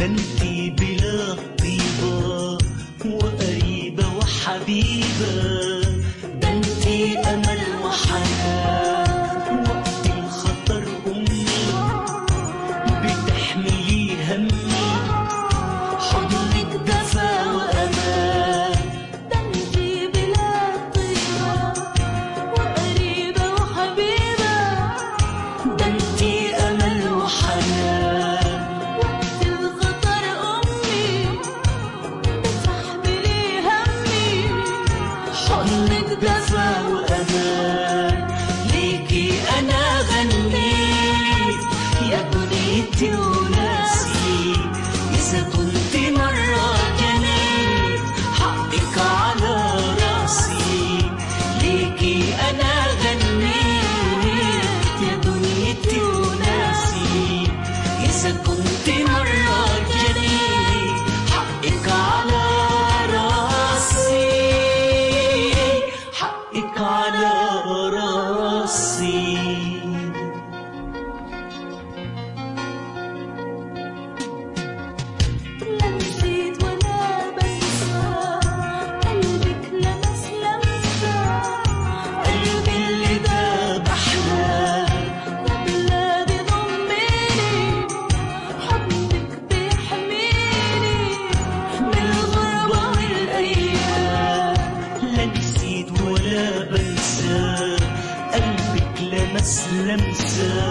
ده انتي بلا طيبة وقريبة وحبيبة، ده انتي أمل وحنان وقت الخطر أمي بتحملي همي، حضنك دفا وأمان. ده انتي بلا طيبة وقريبة وحبيبة، ده انتي أمل وحنان وقت الخطر أمي بتحملي همي، حضنك دفا وأمان. ليكي أنا غنيت يا دنيتي وناسي، إذا كنت مرة جنيت حقك على راسي. ليكي أنا غنيت يا دنيتي وناسي، إذا كنت مرة جنيت حقك على راسي، حقك على راسي. لا نسيت ولا بنسى قلبك لمس لمسة، قلبي اللي داب أحلام يا بلادي ضميني، حضنك بيحميني من الغربة والأيام. لا نسيت ولا بنسى قلبك لمس لمسة،